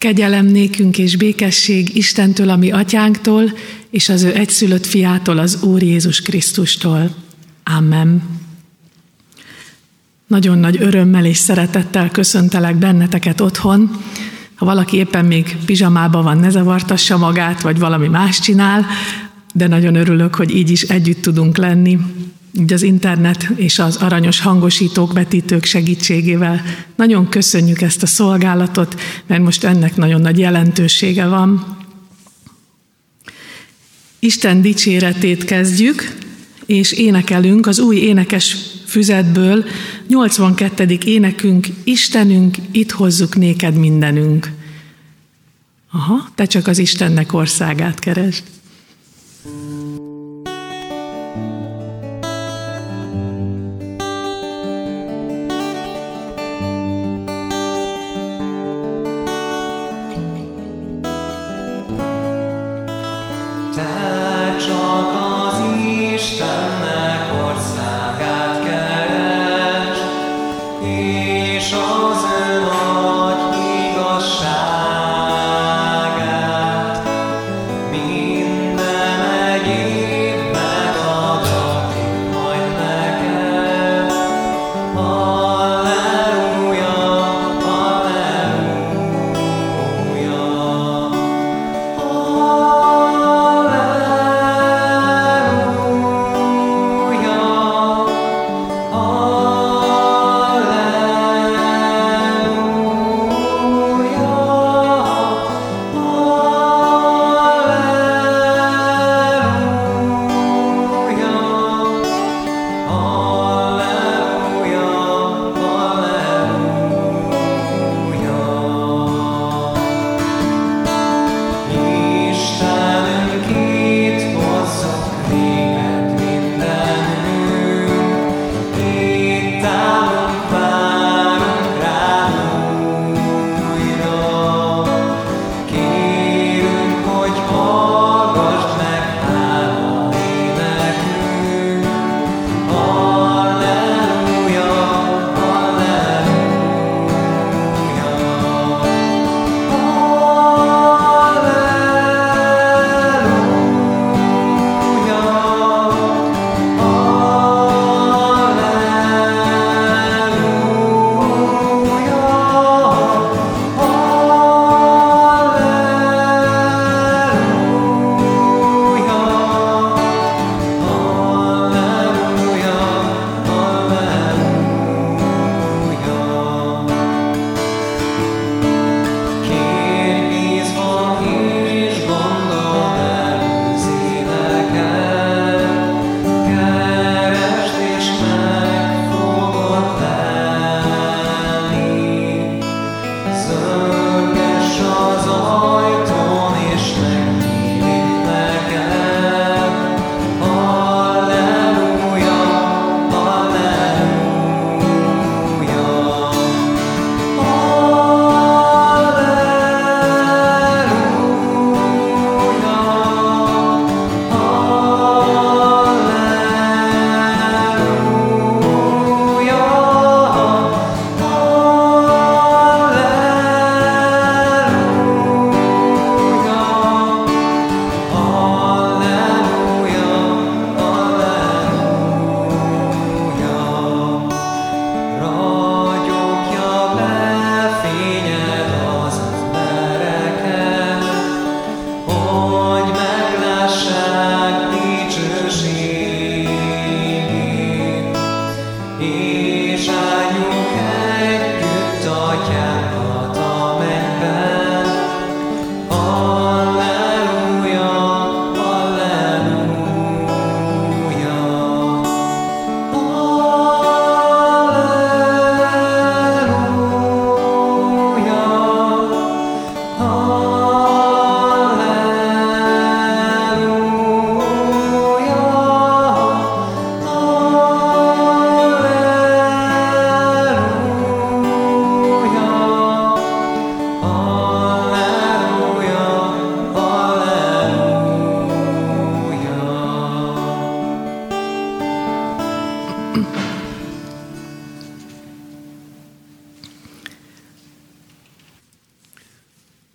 Kegyelem nékünk és békesség Istentől, a mi atyánktól, és az ő egyszülött fiától, az Úr Jézus Krisztustól. Amen. Nagyon nagy örömmel és szeretettel köszöntelek benneteket otthon. Ha valaki éppen még pizsamában van, ne zavartassa magát, vagy valami más csinál, de nagyon örülök, hogy így is együtt tudunk lenni. Így az internet és az aranyos hangosítók, vetítők segítségével. Nagyon köszönjük ezt a szolgálatot, mert most ennek nagyon nagy jelentősége van. Isten dicséretét kezdjük, és énekelünk az új énekes füzetből 82. énekünk, Istenünk, itt hozzuk néked mindenünk. Aha, te csak az Istennek országát keresd.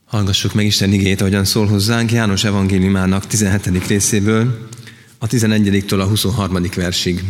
Hallgassuk meg Isten igéjét, ahogyan szól hozzánk János evangéliumának 17. részéből, a 11-től a 23. versig.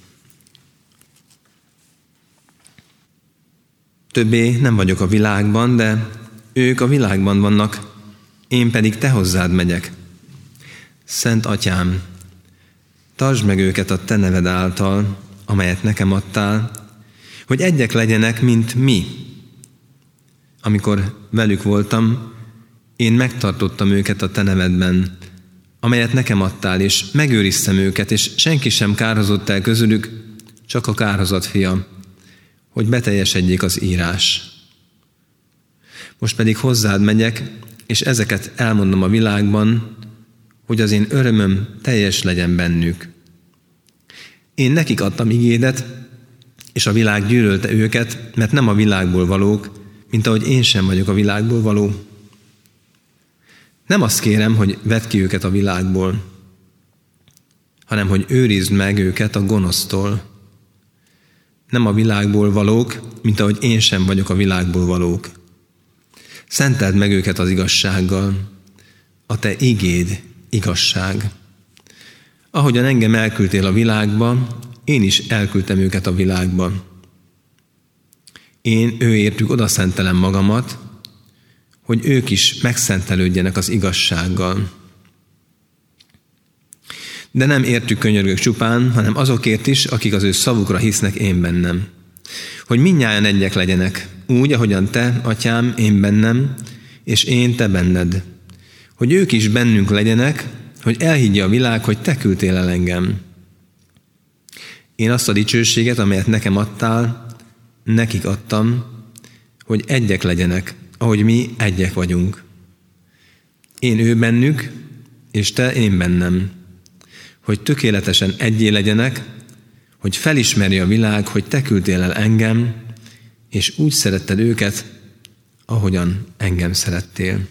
Többé nem vagyok a világban, de ők a világban vannak, én pedig te hozzád megyek. Szent Atyám, tartsd meg őket a te neved által, amelyet nekem adtál, hogy egyek legyenek, mint mi. Amikor velük voltam, én megtartottam őket a te nevedben, amelyet nekem adtál, és megőriztem őket, és senki sem kárhozott el közülük, csak a kárhozat fia, hogy beteljesedjék az írás. Most pedig hozzád megyek, és ezeket elmondom a világban, hogy az én örömöm teljes legyen bennük. Én nekik adtam igédet, és a világ gyűlölte őket, mert nem a világból valók, mint ahogy én sem vagyok a világból való. Nem azt kérem, hogy vedd ki őket a világból, hanem hogy őrizd meg őket a gonosztól. Nem a világból valók, mint ahogy én sem vagyok a világból valók. Szenteld meg őket az igazsággal. A te igéd igazság. Ahogyan engem elküldtél a világba, én is elküldtem őket a világba. Én őértük odaszentelem magamat, hogy ők is megszentelődjenek az igazsággal. De nem értük könyörgök csupán, hanem azokért is, akik az ő szavukra hisznek én bennem. Hogy mindnyájan egyek legyenek, úgy, ahogyan te, Atyám, én bennem, és én te benned. Hogy ők is bennünk legyenek, hogy elhiggye a világ, hogy te küldtél el engem. Én azt a dicsőséget, amelyet nekem adtál, nekik adtam, hogy egyek legyenek, ahogy mi egyek vagyunk. Én ő bennük, és te én bennem. Hogy tökéletesen egyé legyenek, hogy felismerje a világ, hogy te küldtél el engem, és úgy szeretted őket, ahogyan engem szerettél.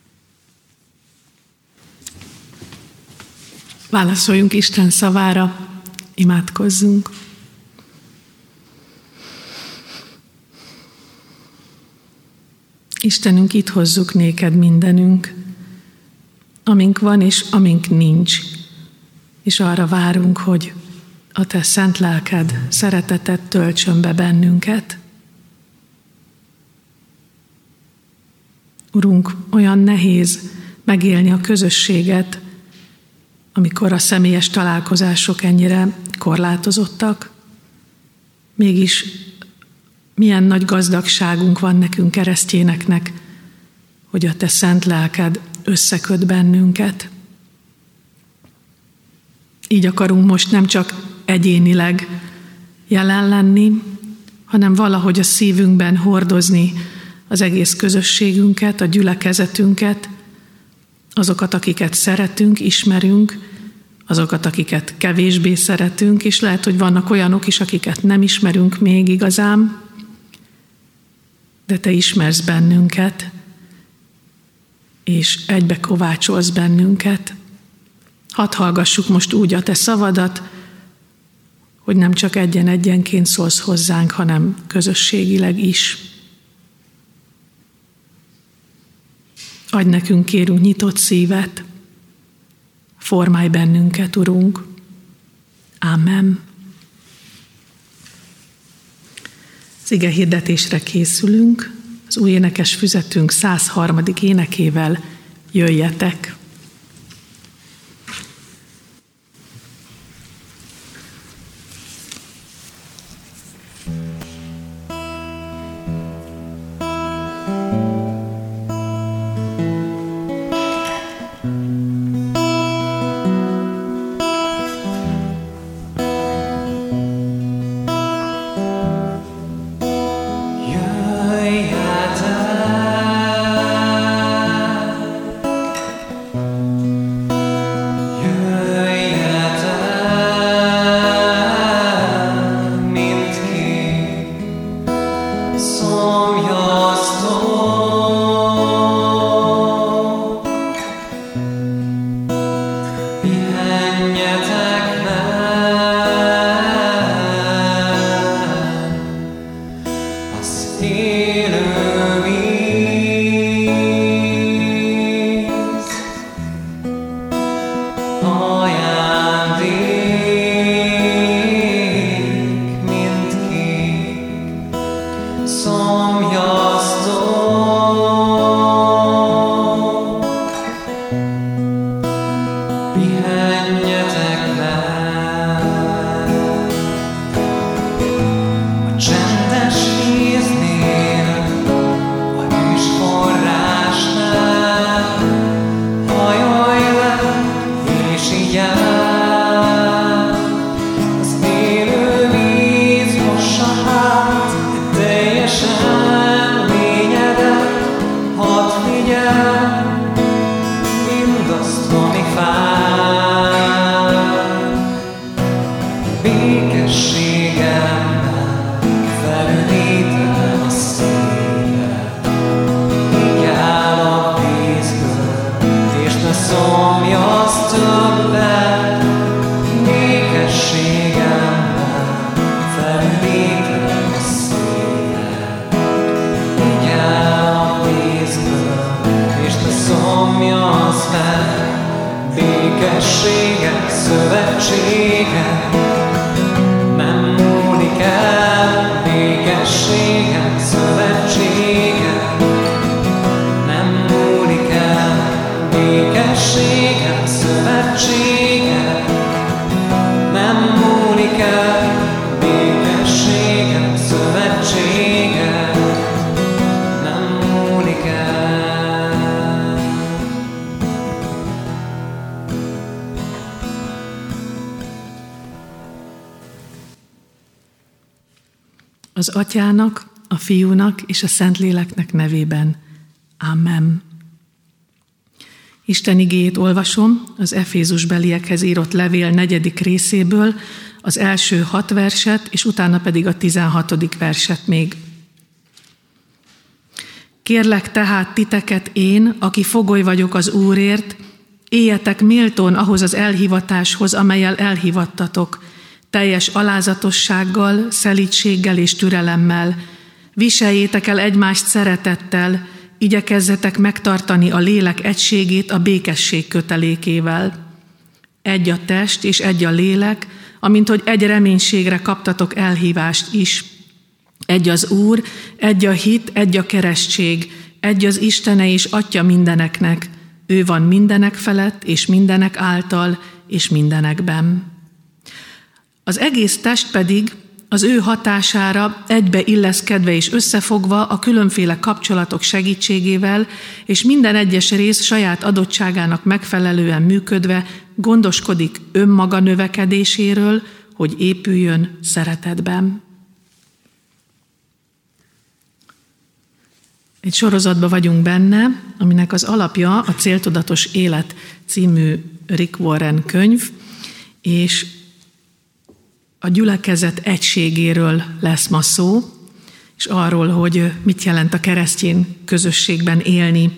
Válaszoljunk Isten szavára, imádkozzunk. Istenünk, itt hozzuk néked mindenünk, amink van és amink nincs, és arra várunk, hogy a te szent lelked szeretetet töltsön be bennünket. Urunk, olyan nehéz megélni a közösséget, amikor a személyes találkozások ennyire korlátozottak, mégis milyen nagy gazdagságunk van nekünk keresztjéneknek, hogy a te szent lelked összeköt bennünket. Így akarunk most nem csak egyénileg jelen lenni, hanem valahogy a szívünkben hordozni az egész közösségünket, a gyülekezetünket, azokat, akiket szeretünk, ismerünk, azokat, akiket kevésbé szeretünk, és lehet, hogy vannak olyanok is, akiket nem ismerünk még igazán, de te ismersz bennünket, és egybe kovácsolsz bennünket. Hadd hallgassuk most úgy a te szavadat, hogy nem csak egyenként szólsz hozzánk, hanem közösségileg is. Adj nekünk, kérünk, nyitott szívet, formálj bennünket, Urunk. Ámen. Az ige hirdetésre készülünk, az új énekes füzetünk 103. énekével jöjjetek. élő víz. Békessége, szövetsége nem múlik el. Békessége, szövetsége nem múlik el. Békessége, szövetsége nem múlik el. Békessége, szövetsége nem múlik el. Az Atyának, a Fiúnak és a Szentléleknek nevében. Amen. Isten igéjét olvasom az Efézusbeliekhez írott levél 4. részéből, az első 6 verset, és utána pedig a 16. verset még. Kérlek tehát titeket én, aki fogoly vagyok az Úrért, éljetek méltón ahhoz az elhivatáshoz, amellyel elhivattatok, teljes alázatossággal, szelídséggel és türelemmel. Viseljétek el egymást szeretettel, igyekezzetek megtartani a lélek egységét a békesség kötelékével. Egy a test és egy a lélek, amint hogy egy reménységre kaptatok elhívást is. Egy az Úr, egy a hit, egy a keresztség, egy az Istene és Atya mindeneknek. Ő van mindenek felett, és mindenek által, és mindenekben. Az egész test pedig az ő hatására egybe illeszkedve és összefogva a különféle kapcsolatok segítségével, és minden egyes rész saját adottságának megfelelően működve gondoskodik önmaga növekedéséről, hogy épüljön szeretetben. Egy sorozatban vagyunk benne, aminek az alapja a Céltudatos Élet című Rick Warren könyv, és a gyülekezet egységéről lesz ma szó, és arról, hogy mit jelent a keresztény közösségben élni.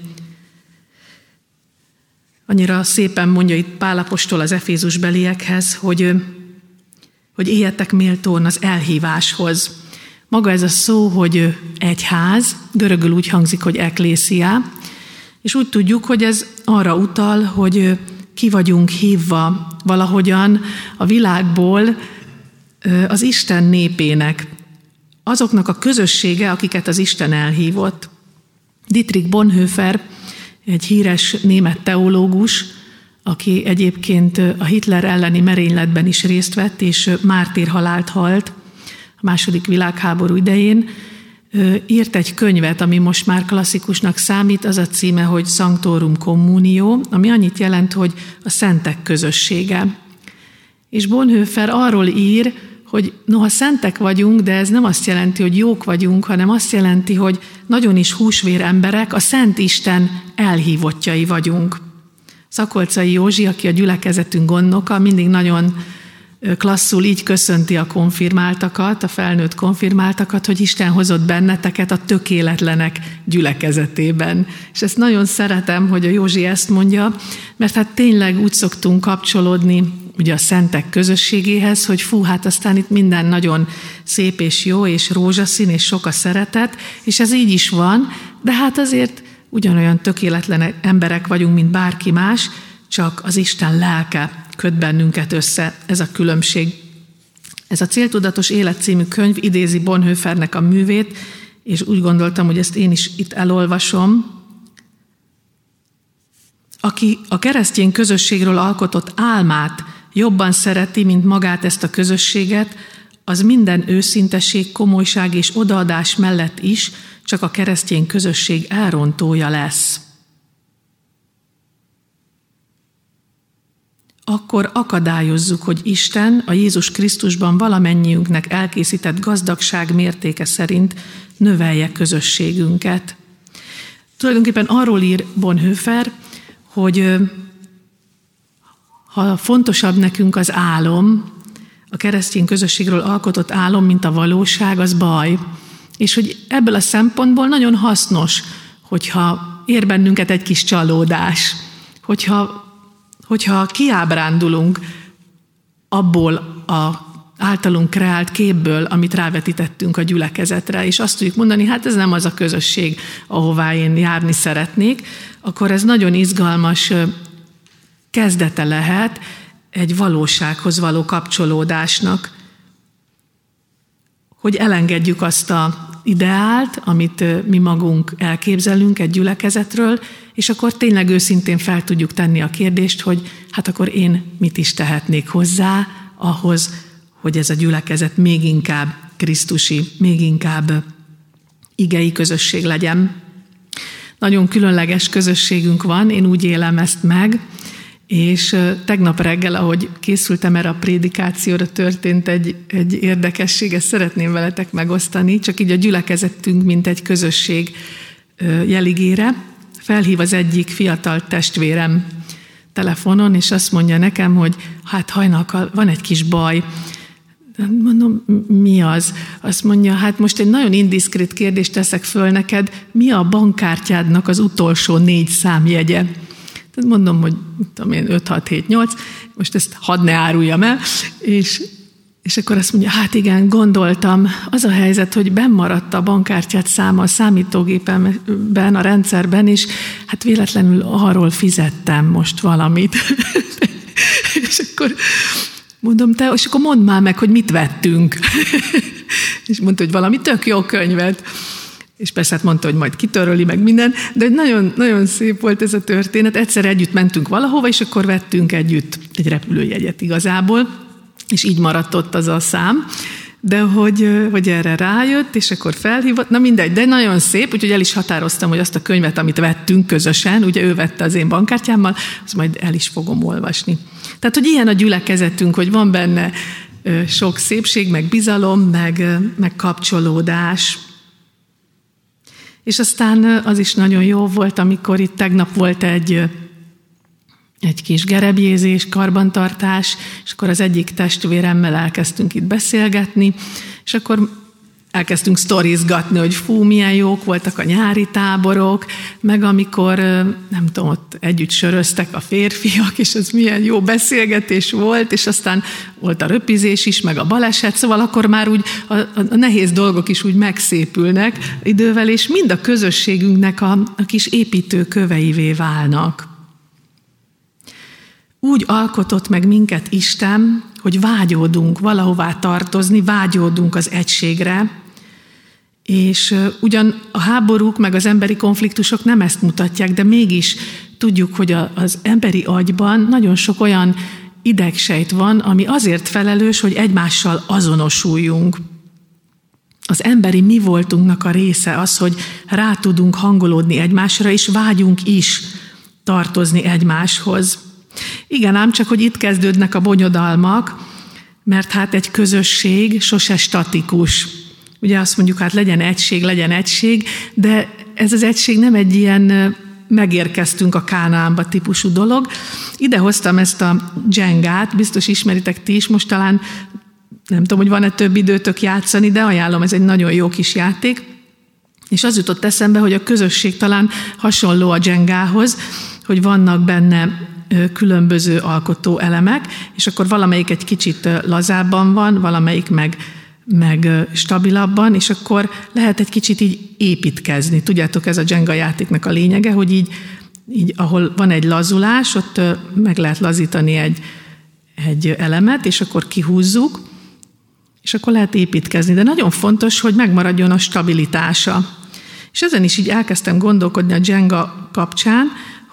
Annyira szépen mondja itt Pál apostol az Efézusbeliekhez, hogy éljetek méltón az elhíváshoz. Maga ez a szó, hogy egyház, görögül úgy hangzik, hogy ekklészia, és úgy tudjuk, hogy ez arra utal, hogy ki vagyunk hívva valahogyan a világból az Isten népének, azoknak a közössége, akiket az Isten elhívott. Dietrich Bonhoeffer, egy híres német teológus, aki egyébként a Hitler elleni merényletben is részt vett, és mártírhalált halt a II. Világháború idején, írt egy könyvet, ami most már klasszikusnak számít, az a címe, hogy Sanctorum Communio, ami annyit jelent, hogy a szentek közössége. És Bonhoeffer arról ír, hogy noha szentek vagyunk, de ez nem azt jelenti, hogy jók vagyunk, hanem azt jelenti, hogy nagyon is húsvér emberek, a Szent Isten elhívottjai vagyunk. Szakolczai Józsi, aki a gyülekezetünk gondnoka, mindig nagyon klasszul így köszönti a konfirmáltakat, a felnőtt konfirmáltakat, hogy Isten hozott benneteket a tökéletlenek gyülekezetében. És ezt nagyon szeretem, hogy a Józsi ezt mondja, mert hát tényleg úgy szoktunk kapcsolódni ugye a szentek közösségéhez, hogy hát aztán itt minden nagyon szép és jó, és rózsaszín, és sok a szeretet, és ez így is van, de hát azért ugyanolyan tökéletlen emberek vagyunk, mint bárki más, csak az Isten lelke köt bennünket össze, ez a különbség. Ez a Céltudatos Élet című könyv idézi Bonhoeffernek a művét, és úgy gondoltam, hogy ezt én is itt elolvasom. Aki a keresztény közösségről alkotott álmát jobban szereti, mint magát ezt a közösséget, az minden őszinteség, komolyság és odaadás mellett is csak a keresztény közösség elrontója lesz. Akkor akadályozzuk, hogy Isten a Jézus Krisztusban valamennyiünknek elkészített gazdagság mértéke szerint növelje közösségünket. Tulajdonképpen arról ír Bonhoeffer, hogy ha fontosabb nekünk az álom, a keresztény közösségről alkotott álom, mint a valóság, az baj. És hogy ebből a szempontból nagyon hasznos, hogyha ér bennünket egy kis csalódás, hogyha kiábrándulunk abból az általunk kreált képből, amit rávetítettünk a gyülekezetre, és azt tudjuk mondani, hát ez nem az a közösség, ahová én járni szeretnék, akkor ez nagyon izgalmas kezdete lehet egy valósághoz való kapcsolódásnak, hogy elengedjük azt az ideált, amit mi magunk elképzelünk egy gyülekezetről, és akkor tényleg őszintén fel tudjuk tenni a kérdést, hogy hát akkor én mit is tehetnék hozzá ahhoz, hogy ez a gyülekezet még inkább krisztusi, még inkább igei közösség legyen. Nagyon különleges közösségünk van, én úgy élem ezt meg, és tegnap reggel, ahogy készültem erre a prédikációra, történt egy érdekesség, ezt szeretném veletek megosztani, csak így a gyülekezetünk, mint egy közösség jeligére. Felhív az egyik fiatal testvérem telefonon, és azt mondja nekem, hogy hát hajnalkal van egy kis baj. Mondom, mi az? Azt mondja, hát most egy nagyon indiszkrét kérdést teszek föl neked, mi a bankkártyádnak az utolsó 4 számjegye? Tehát mondom, hogy 5, 6, 7, 8, most ezt hadd ne áruljam el, és akkor azt mondja, hát igen, gondoltam, az a helyzet, hogy bennmaradt a bankkártyát száma a számítógépemben, a rendszerben, és hát véletlenül arról fizettem most valamit. És akkor mondom, és akkor mondd már meg, hogy mit vettünk. És mondta, hogy valami tök jó könyvet. És persze hát mondta, hogy majd kitöröli meg minden, de nagyon, nagyon szép volt ez a történet. Egyszer együtt mentünk valahova, és akkor vettünk együtt egy repülőjegyet igazából, és így maradt ott az a szám, de hogy erre rájött, és akkor felhívott, na mindegy, de nagyon szép, úgyhogy el is határoztam, hogy azt a könyvet, amit vettünk közösen, ugye ő vette az én bankkártyámmal, azt majd el is fogom olvasni. Tehát, hogy ilyen a gyülekezetünk, hogy van benne sok szépség, meg bizalom, meg kapcsolódás. És aztán az is nagyon jó volt, amikor itt tegnap volt egy kis gerebjézés, karbantartás, és akkor az egyik testvéremmel elkezdtünk itt beszélgetni, és akkor elkezdtünk sztorizgatni, hogy fú, milyen jók voltak a nyári táborok, meg amikor, nem tudom, ott együtt söröztek a férfiak, és ez milyen jó beszélgetés volt, és aztán volt a röpizés is, meg a baleset, szóval akkor már úgy a nehéz dolgok is úgy megszépülnek idővel, és mind a közösségünknek a kis építőköveivé válnak. Úgy alkotott meg minket Isten, hogy vágyódunk valahová tartozni, vágyódunk az egységre, és ugyan a háborúk meg az emberi konfliktusok nem ezt mutatják, de mégis tudjuk, hogy az emberi agyban nagyon sok olyan idegsejt van, ami azért felelős, hogy egymással azonosuljunk. Az emberi mi voltunknak a része az, hogy rá tudunk hangolódni egymásra, és vágyunk is tartozni egymáshoz. Igen, ám csak, hogy itt kezdődnek a bonyodalmak, mert hát egy közösség sose statikus. Ugye azt mondjuk, hát legyen egység, de ez az egység nem egy ilyen megérkeztünk a Kánaánba típusú dolog. Ide hoztam ezt a Jengát, biztos ismeritek ti is, most talán nem tudom, hogy van-e több időtök játszani, de ajánlom, ez egy nagyon jó kis játék. És az jutott eszembe, hogy a közösség talán hasonló a Jengához, hogy vannak benne különböző alkotó elemek, és akkor valamelyik egy kicsit lazábban van, valamelyik meg stabilabban, és akkor lehet egy kicsit így építkezni. Tudjátok, ez a Jenga játéknak a lényege, hogy így ahol van egy lazulás, ott meg lehet lazítani egy elemet, és akkor kihúzzuk, és akkor lehet építkezni. De nagyon fontos, hogy megmaradjon a stabilitása. És ezen is így elkezdtem gondolkodni a Jenga kapcsán,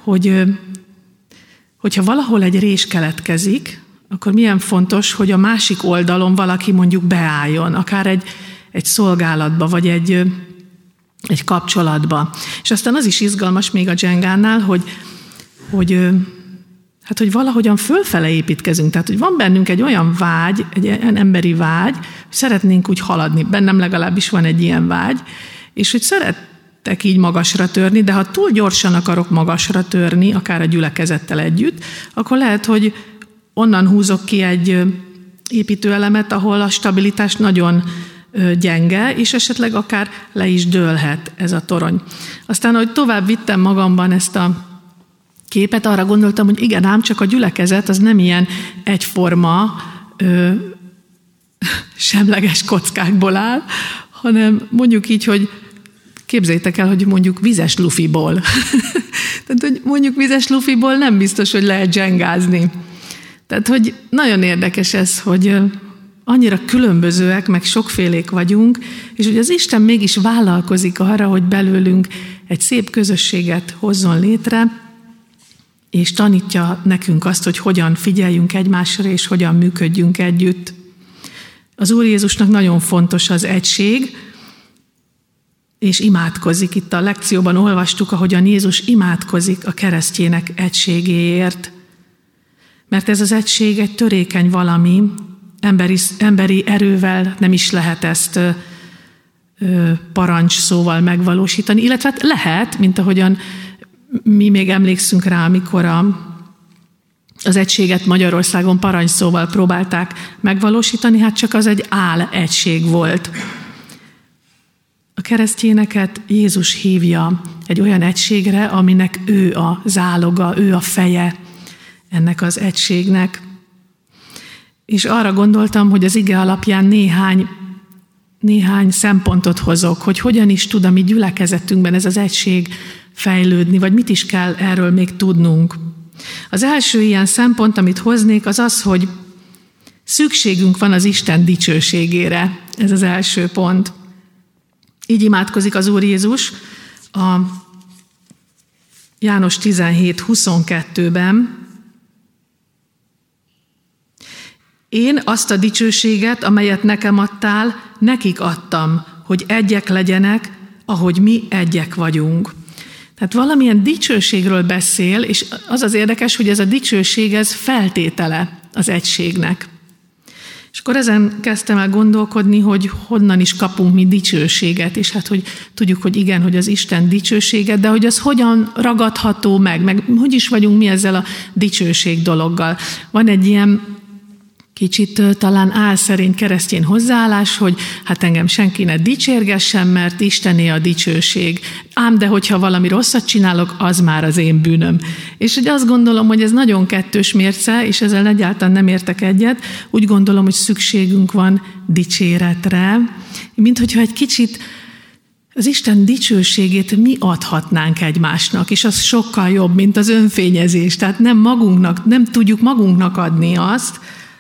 hogyha valahol egy rés keletkezik, akkor milyen fontos, hogy a másik oldalon valaki mondjuk beálljon, akár egy szolgálatba, vagy egy kapcsolatba. És aztán az is izgalmas még a Jengánál, hogy valahogyan fölfele építkezünk. Tehát, hogy van bennünk egy olyan vágy, egy olyan emberi vágy, hogy szeretnénk úgy haladni. Bennem legalábbis van egy ilyen vágy, és hogy szeretek így magasra törni, de ha túl gyorsan akarok magasra törni, akár a gyülekezettel együtt, akkor lehet, hogy onnan húzok ki egy építőelemet, ahol a stabilitás nagyon gyenge, és esetleg akár le is dőlhet ez a torony. Aztán, ahogy tovább vittem magamban ezt a képet, arra gondoltam, hogy igen, ám csak a gyülekezet az nem ilyen egyforma, semleges kockákból áll, hanem mondjuk így, hogy képzeljétek el, hogy mondjuk vizes lufiból. Tehát, hogy mondjuk vizes lufiból nem biztos, hogy lehet jengázni. Tehát, hogy nagyon érdekes ez, hogy annyira különbözőek, meg sokfélék vagyunk, és hogy az Isten mégis vállalkozik arra, hogy belőlünk egy szép közösséget hozzon létre, és tanítja nekünk azt, hogy hogyan figyeljünk egymásra, és hogyan működjünk együtt. Az Úr Jézusnak nagyon fontos az egység, és imádkozik. Itt a lekcióban olvastuk, ahogyan Jézus imádkozik a keresztjének egységéért. Mert ez az egység egy törékeny valami, emberi erővel nem is lehet ezt parancs szóval megvalósítani, illetve lehet, mint ahogyan mi még emlékszünk rá, amikor az egységet Magyarországon parancsszóval próbálták megvalósítani, hát csak az egy egység volt. A keresztjéneket Jézus hívja egy olyan egységre, aminek ő a záloga, ő a feje ennek az egységnek. És arra gondoltam, hogy az ige alapján néhány szempontot hozok, hogy hogyan is tud a mi gyülekezetünkben ez az egység fejlődni, vagy mit is kell erről még tudnunk. Az első ilyen szempont, amit hoznék, az az, hogy szükségünk van az Isten dicsőségére. Ez az első pont. Így imádkozik az Úr Jézus a János 17:22-ben. Én azt a dicsőséget, amelyet nekem adtál, nekik adtam, hogy egyek legyenek, ahogy mi egyek vagyunk. Tehát valamilyen dicsőségről beszél, és az az érdekes, hogy ez a dicsőség, ez feltétele az egységnek. És akkor ezen kezdtem el gondolkodni, hogy honnan is kapunk mi dicsőséget, és hát, hogy tudjuk, hogy igen, hogy az Isten dicsőséget, de hogy az hogyan ragadható meg hogy is vagyunk mi ezzel a dicsőség dologgal. Van egy ilyen kicsit talán álszerény keresztény hozzáállás, hogy hát engem senki ne dicsérgessen, mert Istené a dicsőség. Ám de hogyha valami rosszat csinálok, az már az én bűnöm. És hogy azt gondolom, hogy ez nagyon kettős mérce, és ezzel egyáltalán nem értek egyet. Úgy gondolom, hogy szükségünk van dicséretre, mint hogyha egy kicsit az Isten dicsőségét mi adhatnánk egymásnak, és az sokkal jobb, mint az önfényezés. Tehát nem tudjuk magunknak adni azt,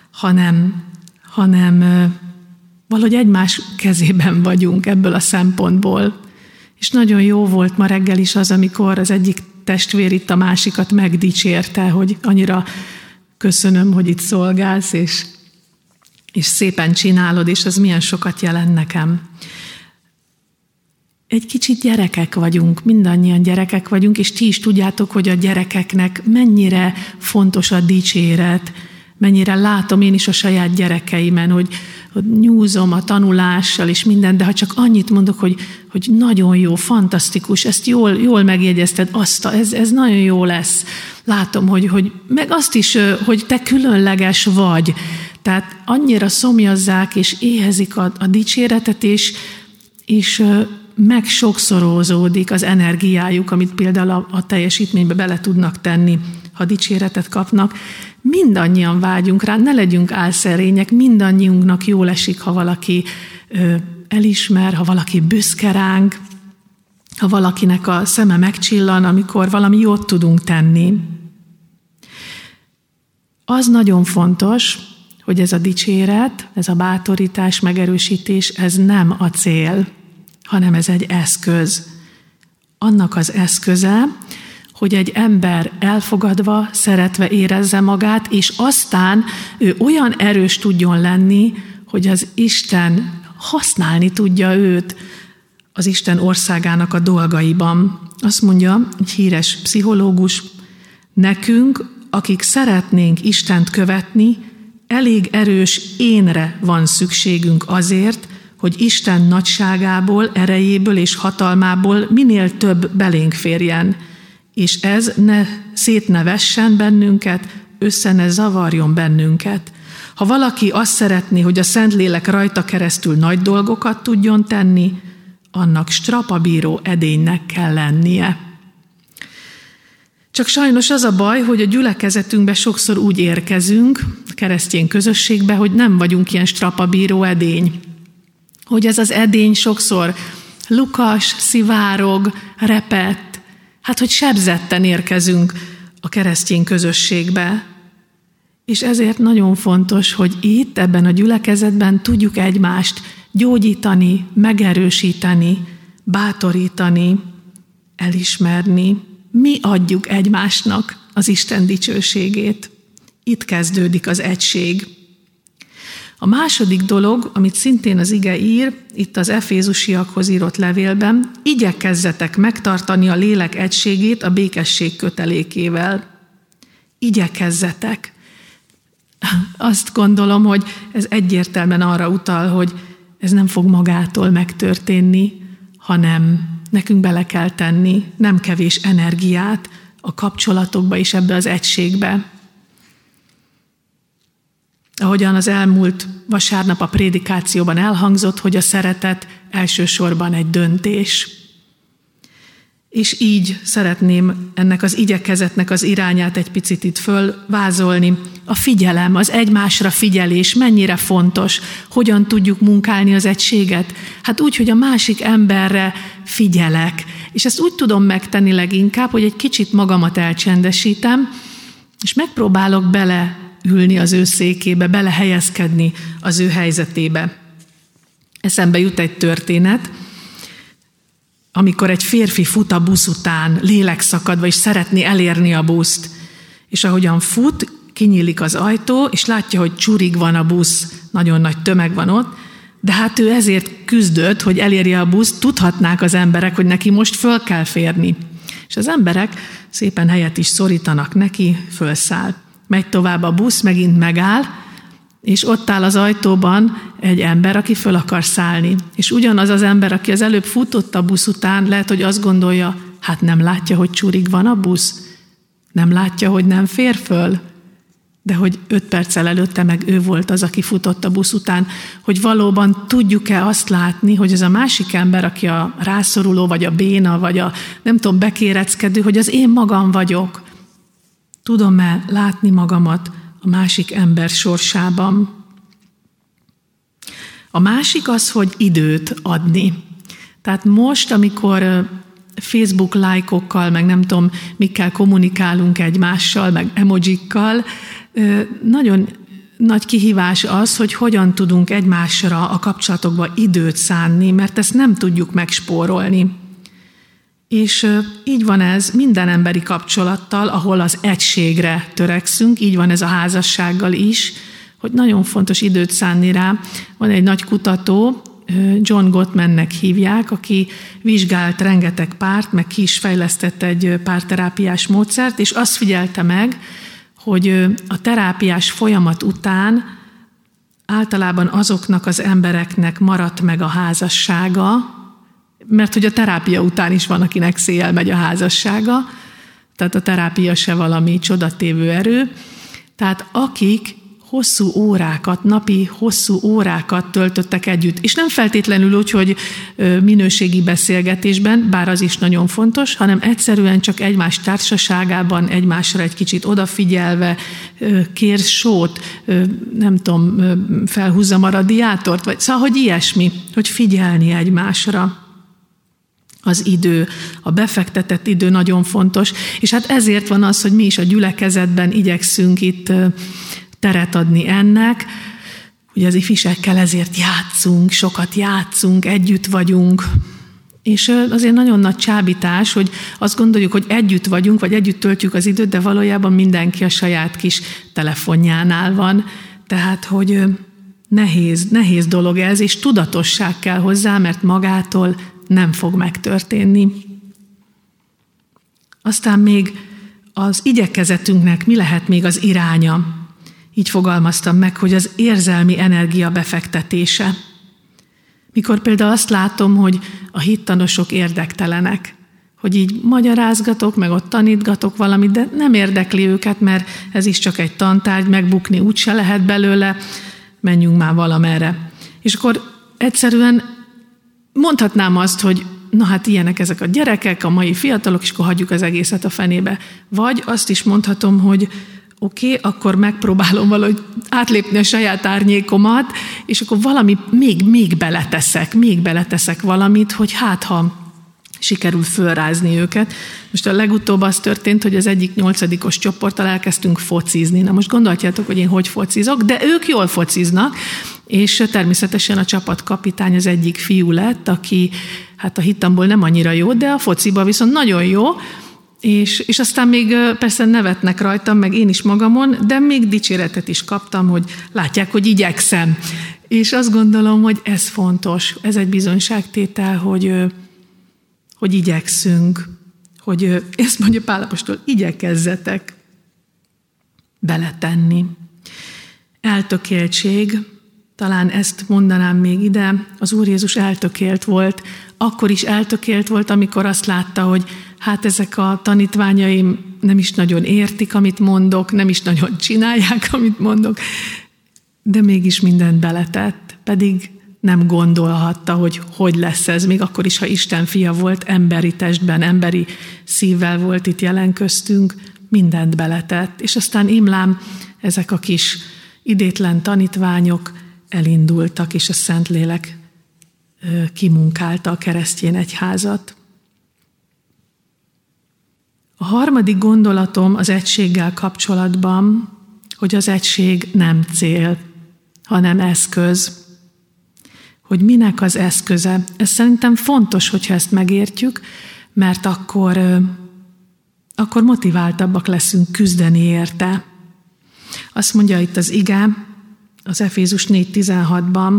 hanem valahogy egymás kezében vagyunk ebből a szempontból. És nagyon jó volt ma reggel is az, amikor az egyik testvér itt a másikat megdicsérte, hogy annyira köszönöm, hogy itt szolgálsz, és szépen csinálod, és az milyen sokat jelent nekem. Egy kicsit gyerekek vagyunk, mindannyian gyerekek vagyunk, és ti is tudjátok, hogy a gyerekeknek mennyire fontos a dicséret, mennyire látom én is a saját gyerekeimen, hogy nyúzom a tanulással és minden, de ha csak annyit mondok, hogy nagyon jó, fantasztikus, ezt jól megjegyezted, ez nagyon jó lesz. Látom, hogy meg azt is, hogy te különleges vagy. Tehát annyira szomjazzák és éhezik a dicséretet, és megsokszorozódik az energiájuk, amit például a teljesítménybe bele tudnak tenni, ha dicséretet kapnak. Mindannyian vágyunk rá, ne legyünk álszerények, mindannyiunknak jól esik, ha valaki elismer, ha valaki büszke ránk, ha valakinek a szeme megcsillan, amikor valami jót tudunk tenni. Az nagyon fontos, hogy ez a dicséret, ez a bátorítás, megerősítés, ez nem a cél, hanem ez egy eszköz. Annak az eszköze, hogy egy ember elfogadva, szeretve érezze magát, és aztán ő olyan erős tudjon lenni, hogy az Isten használni tudja őt az Isten országának a dolgaiban. Azt mondja egy híres pszichológus, nekünk, akik szeretnénk Istent követni, elég erős énre van szükségünk azért, hogy Isten nagyságából, erejéből és hatalmából minél több belénk férjen, és ez szét ne vessen bennünket, össze ne zavarjon bennünket. Ha valaki azt szeretné, hogy a Szentlélek rajta keresztül nagy dolgokat tudjon tenni, annak strapabíró edénynek kell lennie. Csak sajnos az a baj, hogy a gyülekezetünkbe sokszor úgy érkezünk, a keresztény közösségbe, hogy nem vagyunk ilyen strapabíró edény. Hogy ez az edény sokszor lukas, szivárog, repett, hát hogy sebzetten érkezünk a keresztény közösségbe. És ezért nagyon fontos, hogy itt, ebben a gyülekezetben tudjuk egymást gyógyítani, megerősíteni, bátorítani, elismerni. Mi adjuk egymásnak az Isten dicsőségét. Itt kezdődik az egység. A második dolog, amit szintén az ige ír, itt az Efézusiakhoz írott levélben, igyekezzetek megtartani a lélek egységét a békesség kötelékével. Igyekezzetek. Azt gondolom, hogy ez egyértelműen arra utal, hogy ez nem fog magától megtörténni, hanem nekünk bele kell tenni nem kevés energiát a kapcsolatokba és ebbe az egységbe. Ahogyan az elmúlt vasárnap a prédikációban elhangzott, hogy a szeretet elsősorban egy döntés. És így szeretném ennek az igyekezetnek az irányát egy picit itt fölvázolni. A figyelem, az egymásra figyelés mennyire fontos, hogyan tudjuk munkálni az egységet? Hát úgy, hogy a másik emberre figyelek. És ezt úgy tudom megtenni leginkább, hogy egy kicsit magamat elcsendesítem, és megpróbálok beleülni az ő székébe, belehelyezkedni az ő helyzetébe. Eszembe jut egy történet, amikor egy férfi fut a busz után, lélekszakadva, és szeretné elérni a buszt. És ahogyan fut, kinyílik az ajtó, és látja, hogy csurig van a busz, nagyon nagy tömeg van ott, de hát ő ezért küzdött, hogy elérje a buszt, tudhatnák az emberek, hogy neki most föl kell férni. És az emberek szépen helyet is szorítanak neki, fölszáll. Megy tovább a busz, megint megáll, és ott áll az ajtóban egy ember, aki föl akar szállni. És ugyanaz az ember, aki az előbb futott a busz után, lehet, hogy azt gondolja, hát nem látja, hogy csurig van a busz? Nem látja, hogy nem fér föl? De hogy 5 perccel előtte meg ő volt az, aki futott a busz után, hogy valóban tudjuk-e azt látni, hogy ez a másik ember, aki a rászoruló, vagy a béna, vagy a nem tudom, bekéreckedő, hogy az én magam vagyok. Tudom-e látni magamat a másik ember sorsában? A másik az, hogy időt adni. Tehát most, amikor Facebook lájkokkal, meg nem tudom, mikkel kommunikálunk egymással, meg emojikkal, nagyon nagy kihívás az, hogy hogyan tudunk egymásra a kapcsolatokba időt szánni, mert ezt nem tudjuk megspórolni. És így van ez minden emberi kapcsolattal, ahol az egységre törekszünk, így van ez a házassággal is, hogy nagyon fontos időt szánni rá. Van egy nagy kutató, John Gottmannek hívják, aki vizsgált rengeteg párt, meg ki is fejlesztett egy párterápiás módszert, és azt figyelte meg, hogy a terápiás folyamat után általában azoknak az embereknek maradt meg a házassága, mert hogy a terápia után is van, akinek széjjel megy a házassága, tehát a terápia se valami csodatévő erő. Tehát akik hosszú órákat, napi hosszú órákat töltöttek együtt, és nem feltétlenül úgy, hogy minőségi beszélgetésben, bár az is nagyon fontos, hanem egyszerűen csak egymás társaságában, egymásra egy kicsit odafigyelve, kér sót, nem tudom, felhúzzam a radiátort, vagy szóval, hogy ilyesmi, hogy figyelni egymásra. Az idő, a befektetett idő nagyon fontos, és hát ezért van az, hogy mi is a gyülekezetben igyekszünk itt teret adni ennek. Ugye az ifjúsággal ezért játszunk, sokat játszunk, együtt vagyunk, és azért nagyon nagy csábítás, hogy azt gondoljuk, hogy együtt vagyunk, vagy együtt töltjük az időt, de valójában mindenki a saját kis telefonjánál van. Tehát, hogy nehéz dolog ez, és tudatosság kell hozzá, mert magától nem fog megtörténni. Aztán még az igyekezetünknek mi lehet még az iránya? Így fogalmaztam meg, hogy az érzelmi energia befektetése. Mikor például azt látom, hogy a hittanosok érdektelenek, hogy így magyarázgatok, meg ott tanítgatok valamit, de nem érdekli őket, mert ez is csak egy tantárgy, megbukni úgyse lehet belőle, menjünk már valamerre. És akkor egyszerűen mondhatnám azt, hogy na hát ilyenek ezek a gyerekek, a mai fiatalok, és akkor hagyjuk az egészet a fenébe. Vagy azt is mondhatom, hogy oké, akkor megpróbálom valahogy átlépni a saját árnyékomat, és akkor valami még beleteszek valamit, hogy hát ha sikerül fölrázni őket. Most a legutóbb az történt, hogy az egyik 8-os csoporttal elkezdtünk focizni. Na most gondolhatjátok, hogy én hogy focizok, de ők jól fociznak, és természetesen a csapatkapitány az egyik fiú lett, aki hát a hittamból nem annyira jó, de a fociba viszont nagyon jó, és aztán még persze nevetnek rajtam, meg én is magamon, de még dicséretet is kaptam, hogy látják, hogy igyekszem. És azt gondolom, hogy ez fontos, ez egy bizonyságtétel, hogy igyekszünk, hogy ezt mondja Pál apostol, igyekezzetek beletenni. Eltökéltség, talán ezt mondanám még ide, az Úr Jézus eltökélt volt, akkor is eltökélt volt, amikor azt látta, hogy hát ezek a tanítványaim nem is nagyon értik, amit mondok, nem is nagyon csinálják, amit mondok, de mégis mindent beletett, pedig nem gondolhatta, hogy lesz ez, még akkor is, ha Isten fia volt, emberi testben, emberi szívvel volt itt jelen köztünk, mindent beletett. És aztán imlám ezek a kis idétlen tanítványok elindultak, és a Szentlélek kimunkálta a keresztény egyházat. A harmadik gondolatom az egységgel kapcsolatban, hogy az egység nem cél, hanem eszköz. Hogy minek az eszköze. Ez szerintem fontos, hogyha ezt megértjük, mert akkor motiváltabbak leszünk küzdeni érte. Azt mondja itt az ige, az Efézus 4:16-ban,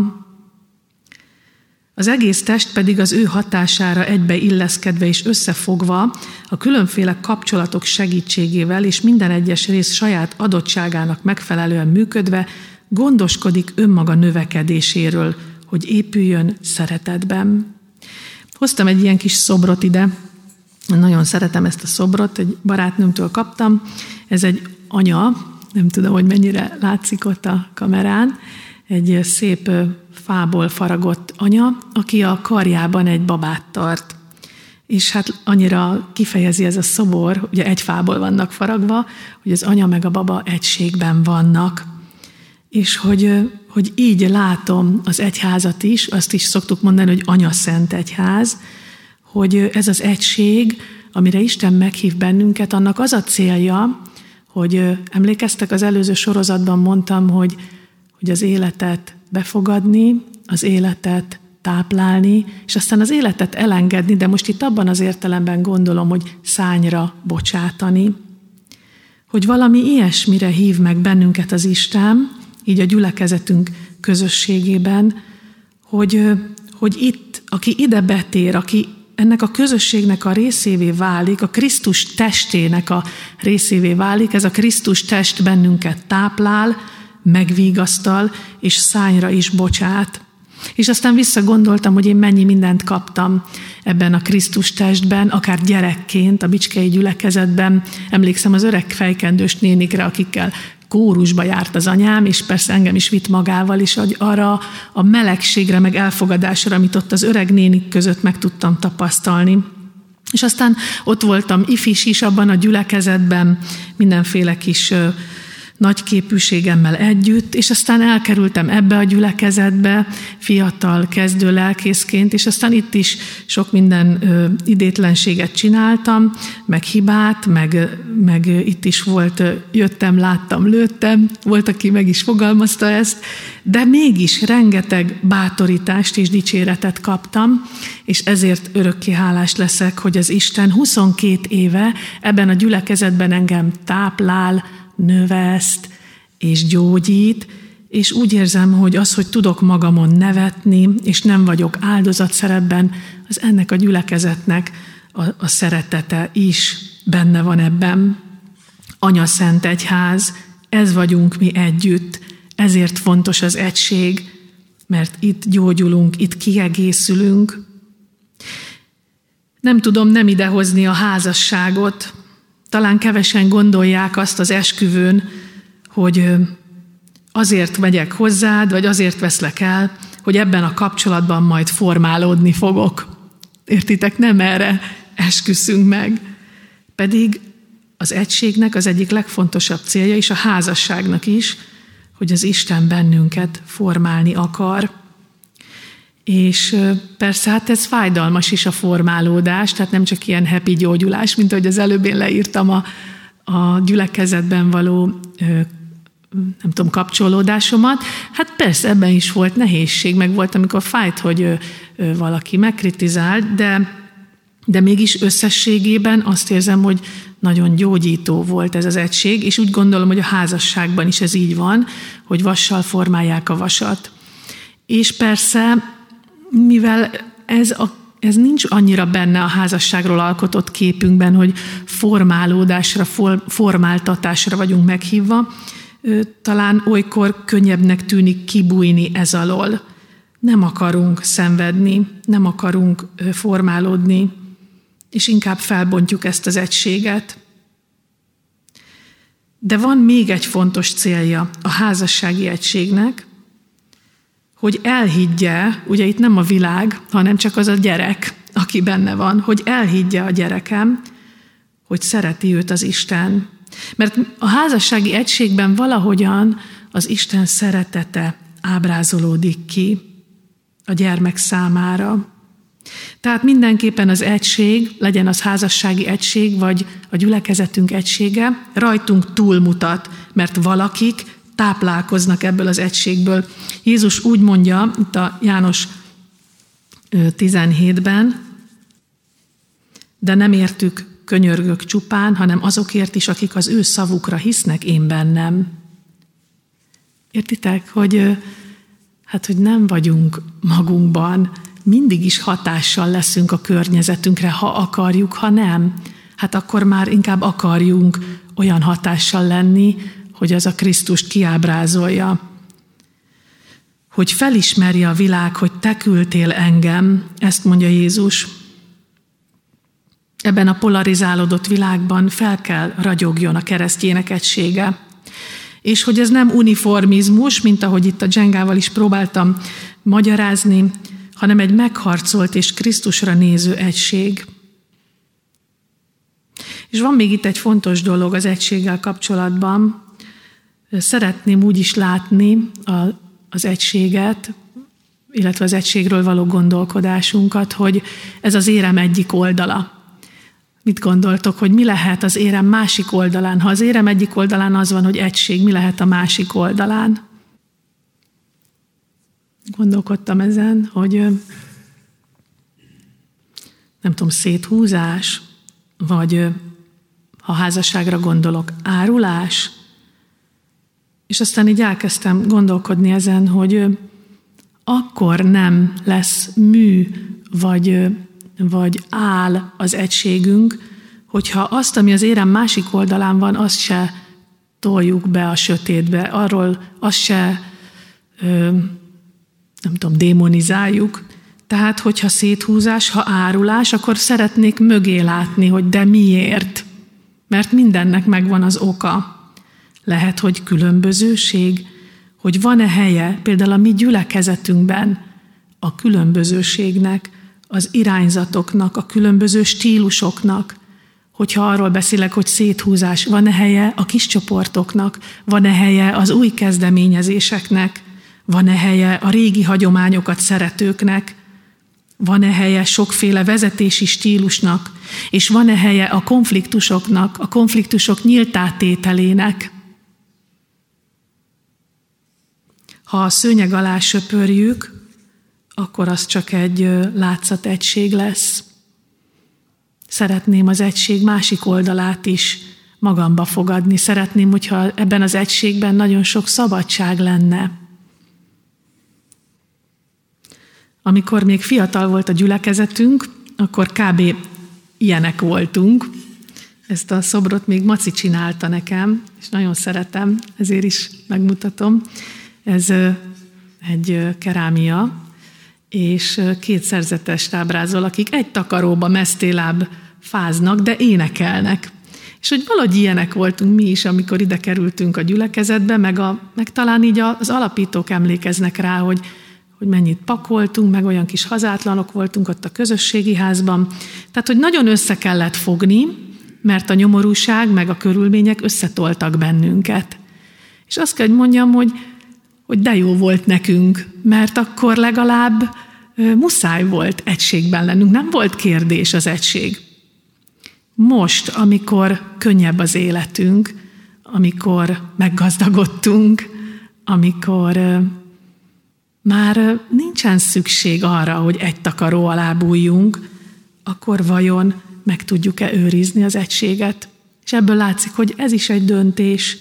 az egész test pedig az ő hatására egybe illeszkedve és összefogva, a különféle kapcsolatok segítségével és minden egyes rész saját adottságának megfelelően működve gondoskodik önmaga növekedéséről, hogy épüljön szeretetben. Hoztam egy ilyen kis szobrot ide, nagyon szeretem ezt a szobrot, egy barátnőmtől kaptam. Ez egy anya, nem tudom, hogy mennyire látszik ott a kamerán, egy szép fából faragott anya, aki a karjában egy babát tart. És hát annyira kifejezi ez a szobor, ugye egy fából vannak faragva, hogy az anya meg a baba egységben vannak. És hogy így látom az egyházat is, azt is szoktuk mondani, hogy anya-szent egyház, hogy ez az egység, amire Isten meghív bennünket, annak az a célja, hogy emlékeztek, az előző sorozatban mondtam, hogy az életet befogadni, az életet táplálni, és aztán az életet elengedni, de most itt abban az értelemben gondolom, hogy szányra bocsátani. Hogy valami ilyesmire hív meg bennünket az Isten, így a gyülekezetünk közösségében, hogy itt, aki ide betér, aki ennek a közösségnek a részévé válik, a Krisztus testének a részévé válik, ez a Krisztus test bennünket táplál, megvigasztal, és szányra is bocsát. És aztán visszagondoltam, hogy én mennyi mindent kaptam ebben a Krisztus testben, akár gyerekként, a bicskei gyülekezetben. Emlékszem az öreg fejkendős nénikre, akikkel kórusba járt az anyám, és persze engem is vitt magával is, hogy arra a melegségre, meg elfogadásra, amit ott az öreg nénik között meg tudtam tapasztalni. És aztán ott voltam ifis is abban a gyülekezetben, mindenféle kis nagy képűségemmel együtt, és aztán elkerültem ebbe a gyülekezetbe fiatal kezdő lelkészként, és aztán itt is sok minden idétlenséget csináltam, meg hibát, meg itt is volt jöttem, láttam, lőttem, volt, aki meg is fogalmazta ezt, de mégis rengeteg bátorítást és dicséretet kaptam, és ezért örökké hálás leszek, hogy az Isten 22 éve ebben a gyülekezetben engem táplál, növeszt és gyógyít, és úgy érzem, hogy az, hogy tudok magamon nevetni, és nem vagyok áldozatszerepben, az ennek a gyülekezetnek a szeretete is benne van ebben. Anya Szent Egyház, ez vagyunk mi együtt, ezért fontos az egység, mert itt gyógyulunk, itt kiegészülünk. Nem tudom nem idehozni a házasságot. Talán kevesen gondolják azt az esküvőn, hogy azért megyek hozzád, vagy azért veszlek el, hogy ebben a kapcsolatban majd formálódni fogok. Értitek, nem erre esküszünk meg. Pedig az egységnek az egyik legfontosabb célja, és a házasságnak is, hogy az Isten bennünket formálni akar. És persze hát ez fájdalmas is a formálódás, tehát nem csak ilyen happy gyógyulás, mint ahogy az előbb én leírtam a gyülekezetben való nem tudom, kapcsolódásomat. Hát persze ebben is volt nehézség, meg volt, amikor fájt, hogy valaki megkritizált, de mégis összességében azt érzem, hogy nagyon gyógyító volt ez az egység, és úgy gondolom, hogy a házasságban is ez így van, hogy vassal formálják a vasat. És persze, mivel ez nincs annyira benne a házasságról alkotott képünkben, hogy formálódásra, formáltatásra vagyunk meghívva, talán olykor könnyebbnek tűnik kibújni ez alól. Nem akarunk szenvedni, nem akarunk formálódni, és inkább felbontjuk ezt az egységet. De van még egy fontos célja a házassági egységnek, hogy elhiggye, ugye itt nem a világ, hanem csak az a gyerek, aki benne van, hogy elhiggye a gyerekem, hogy szereti őt az Isten. Mert a házassági egységben valahogyan az Isten szeretete ábrázolódik ki a gyermek számára. Tehát mindenképpen az egység, legyen az házassági egység, vagy a gyülekezetünk egysége, rajtunk túlmutat, mert valakik táplálkoznak ebből az egységből. Jézus úgy mondja, itt a János 17-ben, de nem értük könyörgök csupán, hanem azokért is, akik az ő szavukra hisznek én bennem. Értitek, hogy nem vagyunk magunkban, mindig is hatással leszünk a környezetünkre, ha akarjuk, ha nem. Hát akkor már inkább akarjunk olyan hatással lenni, hogy az a Krisztust kiábrázolja. Hogy felismerje a világ, hogy te küldtél engem, ezt mondja Jézus. Ebben a polarizálódott világban fel kell ragyogjon a keresztjének egysége. És hogy ez nem uniformizmus, mint ahogy itt a Dzsengával is próbáltam magyarázni, hanem egy megharcolt és Krisztusra néző egység. És van még itt egy fontos dolog az egységgel kapcsolatban. Szeretném úgy is látni az egységet, illetve az egységről való gondolkodásunkat, hogy ez az érem egyik oldala. Mit gondoltok, hogy mi lehet az érem másik oldalán? Ha az érem egyik oldalán az van, hogy egység, mi lehet a másik oldalán? Gondolkodtam ezen, hogy nem tudom, széthúzás, vagy ha házasságra gondolok, árulás. És aztán így elkezdtem gondolkodni ezen, hogy akkor nem lesz mű, vagy áll az egységünk, hogyha azt, ami az érem másik oldalán van, azt se toljuk be a sötétbe, arról azt se, nem tudom, démonizáljuk. Tehát, hogyha széthúzás, ha árulás, akkor szeretnék mögé látni, hogy de miért? Mert mindennek megvan az oka. Lehet, hogy különbözőség, hogy van-e helye, például a mi gyülekezetünkben a különbözőségnek, az irányzatoknak, a különböző stílusoknak, hogyha arról beszélek, hogy széthúzás, van-e helye a kis csoportoknak, van-e helye az új kezdeményezéseknek, van-e helye a régi hagyományokat szeretőknek, van-e helye sokféle vezetési stílusnak, és van-e helye a konfliktusoknak, a konfliktusok nyíltáttételének. Ha a szőnyeg alá söpörjük, akkor az csak egy látszategység lesz. Szeretném az egység másik oldalát is magamba fogadni. Szeretném, hogyha ebben az egységben nagyon sok szabadság lenne. Amikor még fiatal volt a gyülekezetünk, akkor kb. Ilyenek voltunk. Ezt a szobrot még Maci csinálta nekem, és nagyon szeretem, ezért is megmutatom. Ez egy kerámia, és 2 szerzetest ábrázol, akik egy takaróba meztéláb fáznak, de énekelnek. És hogy valahogy ilyenek voltunk mi is, amikor ide kerültünk a gyülekezetbe, meg talán így az alapítók emlékeznek rá, hogy mennyit pakoltunk, meg olyan kis hazátlanok voltunk ott a közösségi házban. Tehát, hogy nagyon össze kellett fogni, mert a nyomorúság meg a körülmények összetoltak bennünket. És azt kell, hogy mondjam, hogy de jó volt nekünk, mert akkor legalább muszáj volt egységben lennünk. Nem volt kérdés az egység. Most, amikor könnyebb az életünk, amikor meggazdagodtunk, amikor már nincsen szükség arra, hogy egy takaró alá bújjunk, akkor vajon meg tudjuk-e őrizni az egységet? És ebből látszik, hogy ez is egy döntés.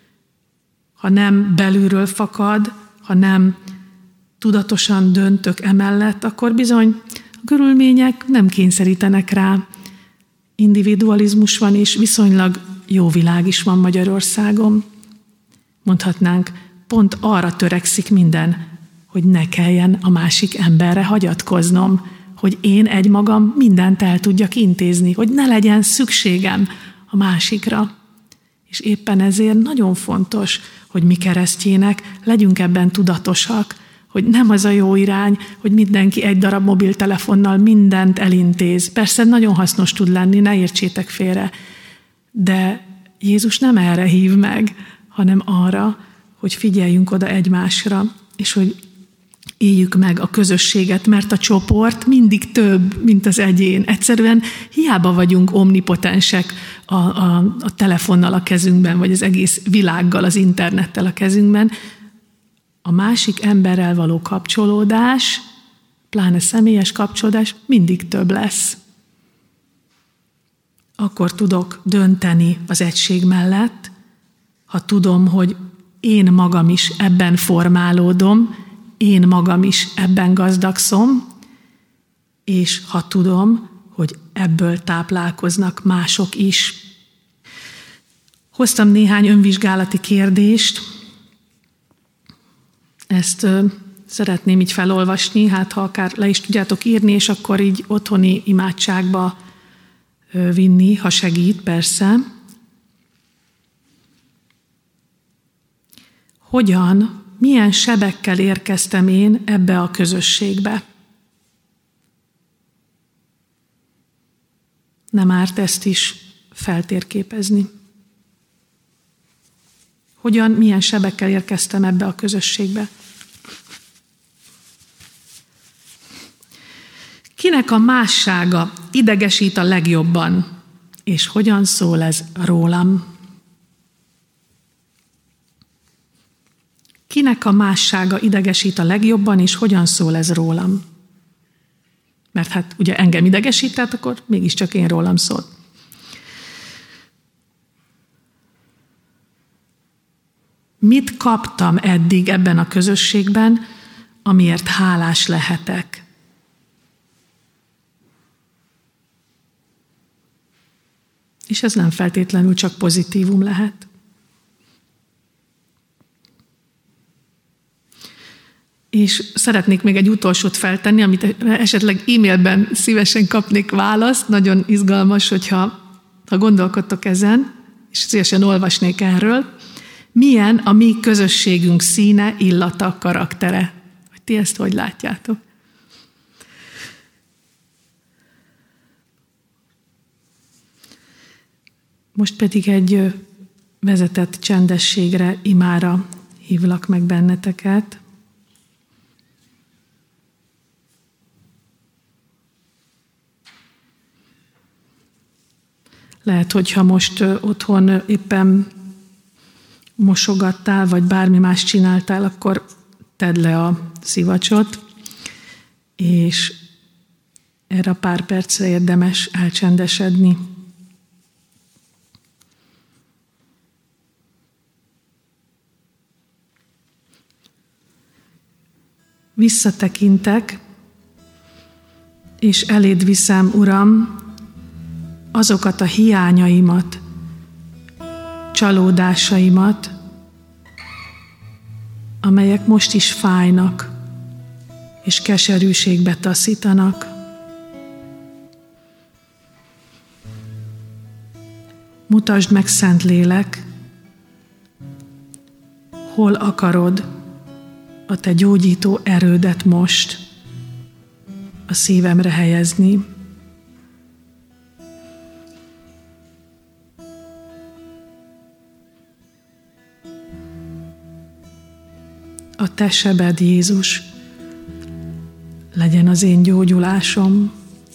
Ha nem belülről fakad, ha nem tudatosan döntök emellett, akkor bizony a körülmények nem kényszerítenek rá. Individualizmus van, és viszonylag jó világ is van Magyarországon. Mondhatnánk, pont arra törekszik minden, hogy ne kelljen a másik emberre hagyatkoznom, hogy én egymagam mindent el tudjak intézni, hogy ne legyen szükségem a másikra. És éppen ezért nagyon fontos, hogy mi keresztjének legyünk ebben tudatosak, hogy nem az a jó irány, hogy mindenki egy darab mobiltelefonnal mindent elintéz. Persze nagyon hasznos tud lenni, ne értsétek félre, de Jézus nem erre hív meg, hanem arra, hogy figyeljünk oda egymásra, és hogy éljük meg a közösséget, mert a csoport mindig több, mint az egyén. Egyszerűen hiába vagyunk omnipotensek a telefonnal a kezünkben, vagy az egész világgal, az internettel a kezünkben. A másik emberrel való kapcsolódás, pláne személyes kapcsolódás mindig több lesz. Akkor tudok dönteni az egység mellett, ha tudom, hogy én magam is ebben formálódom, én magam is ebben gazdagszom, és ha tudom, hogy ebből táplálkoznak mások is. Hoztam néhány önvizsgálati kérdést, ezt szeretném így felolvasni, hát ha akár le is tudjátok írni, és akkor így otthoni imádságba vinni, ha segít, persze. Milyen sebekkel érkeztem én ebbe a közösségbe? Nem árt ezt is feltérképezni. Milyen sebekkel érkeztem ebbe a közösségbe? Kinek a mássága idegesít a legjobban, és hogyan szól ez rólam? Kinek a mássága idegesít a legjobban, és hogyan szól ez rólam? Mert hát ugye engem idegesít, tehát akkor mégiscsak én rólam szól. Mit kaptam eddig ebben a közösségben, amiért hálás lehetek? És ez nem feltétlenül csak pozitívum lehet. És szeretnék még egy utolsót feltenni, amit esetleg e-mailben szívesen kapnék választ. Nagyon izgalmas, hogyha gondolkodtok ezen, és szívesen olvasnék erről. Milyen a mi közösségünk színe, illata, karaktere? Hogy ti ezt hogy látjátok? Most pedig egy vezetett csendességre, imára hívlak meg benneteket. Lehet, hogyha most otthon éppen mosogattál, vagy bármi más csináltál, akkor tedd le a szivacsot, és erre a pár percre érdemes elcsendesedni. Visszatekintek, és eléd viszem, Uram, azokat a hiányaimat, csalódásaimat, amelyek most is fájnak, és keserűségbe taszítanak. Mutasd meg, Szentlélek, hol akarod a te gyógyító erődet most a szívemre helyezni. A te sebed, Jézus, legyen az én gyógyulásom.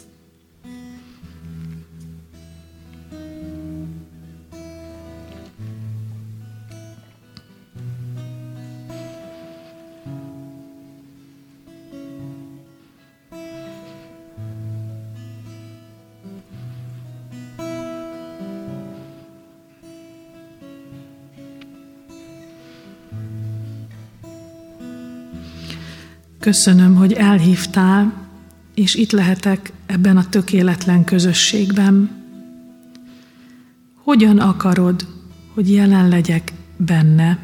Köszönöm, hogy elhívtál, és itt lehetek ebben a tökéletlen közösségben. Hogyan akarod, hogy jelen legyek benne?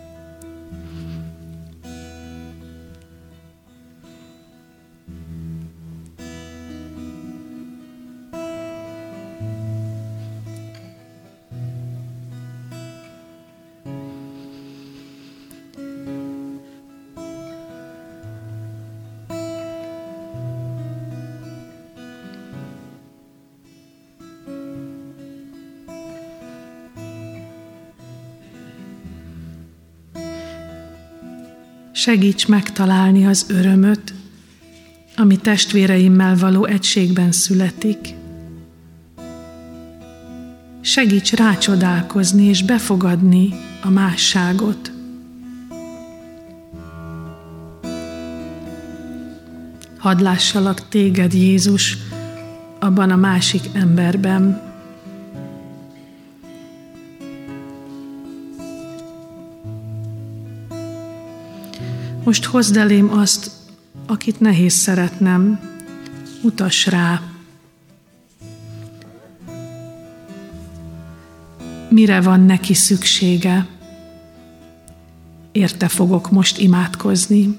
Segíts megtalálni az örömöt, ami testvéreimmel való egységben születik. Segíts rácsodálkozni és befogadni a másságot. Hadd lássalak téged, Jézus, abban a másik emberben. Most hozd elém azt, akit nehéz szeretnem, mutass rá. Mire van neki szüksége? Érte fogok most imádkozni.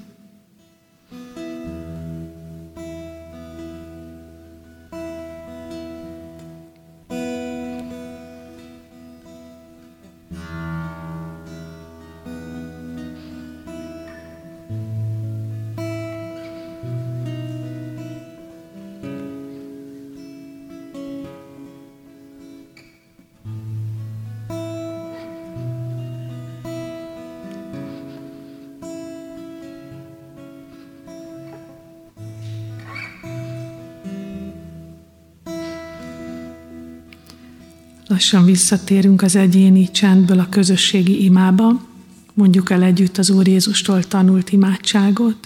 Lassan visszatérünk az egyéni csendből a közösségi imába. Mondjuk el együtt az Úr Jézustól tanult imádságot.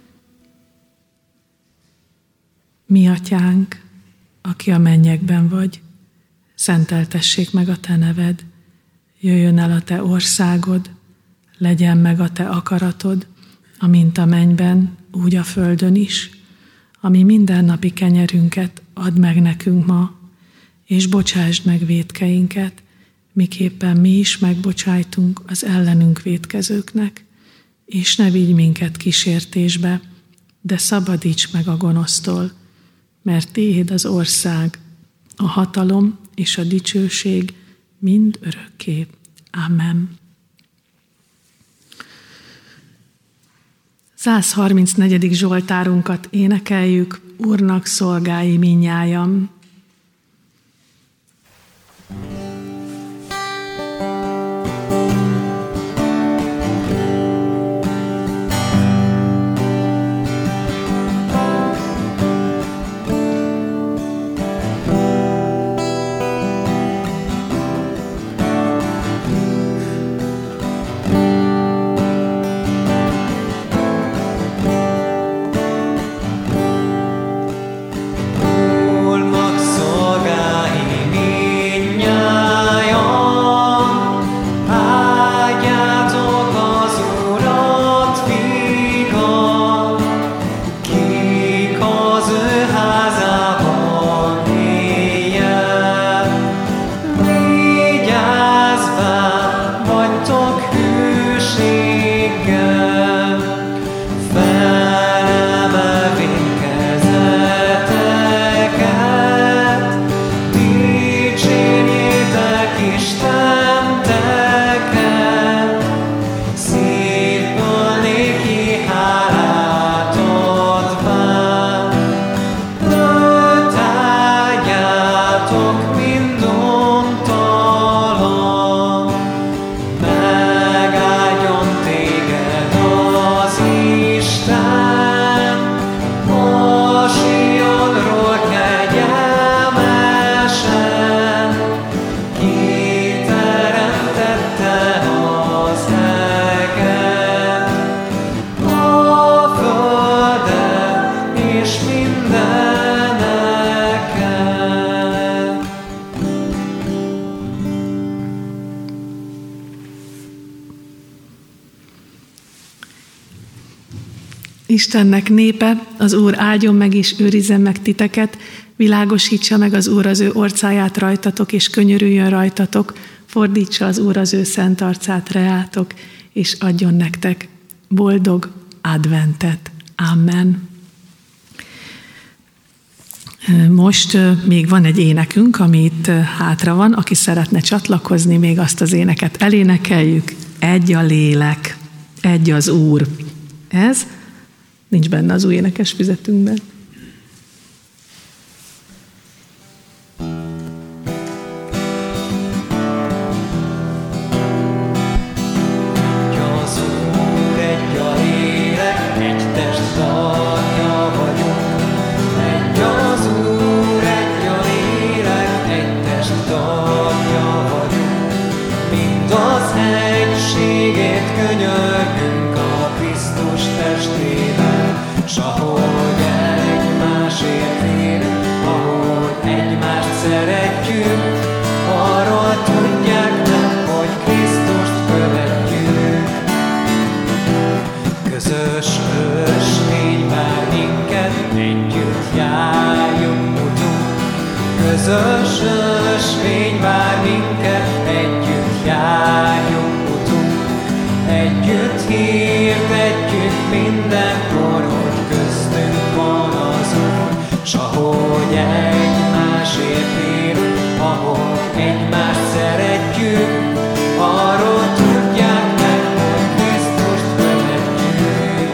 Mi atyánk, aki a mennyekben vagy, szenteltessék meg a te neved. Jöjjön el a te országod, legyen meg a te akaratod, amint a mennyben, úgy a földön is. Ami mindennapi kenyerünket add meg nekünk ma, és bocsásd meg vétkeinket, miképpen mi is megbocsájtunk az ellenünk vétkezőknek, és ne vigy minket kísértésbe, de szabadíts meg a gonosztól, mert tiéd az ország, a hatalom és a dicsőség mind örökké. Amen. 134. Zsoltárunkat énekeljük, Úrnak szolgái minnyájan. Istennek népe, az Úr áldjon meg és őrizzen meg titeket, világosítsa meg az Úr az ő orcáját rajtatok, és könyörüljön rajtatok, fordítsa az Úr az ő szent arcát reátok, és adjon nektek boldog adventet. Amen. Most még van egy énekünk, ami itt hátra van, aki szeretne csatlakozni, még azt az éneket elénekeljük. Egy a lélek, egy az Úr. Ez nincs benne az új énekes füzetünkben. Közös ösvény vár minket, együtt járjunk utunk, együtt hirdetjük mindenkor, hogy köztünk van az Úr, s ahogy egymásért élünk, ahogy egymást szeretjük, arról tudják meg, hogy Krisztust követjük.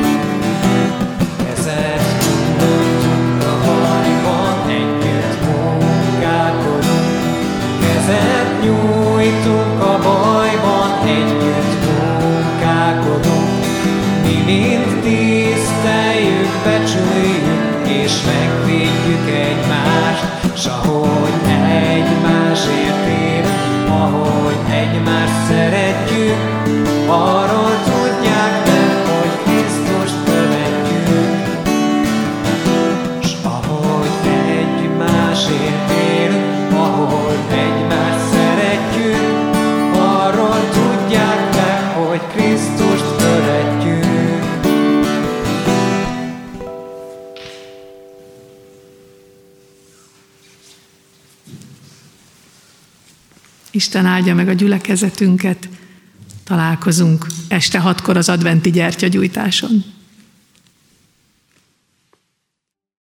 Kezet nyújtunk a bajban, együtt munkálkodunk. Kezet nyújtunk a bajban, együtt munkálkodunk. Mi mind tiszteljük, becsüljük, és megvédjük egymást, s ahogy egymásért élünk, ahogy egymást szeretjük, arról tudják meg, hogy Krisztust követjük. S ahogy egymásért élünk, ahogy egymást szeretjük, arról tudják meg, hogy Krisztust követjük. Isten áldja meg a gyülekezetünket, találkozunk este 6-kor az adventi gyertyagyújtáson.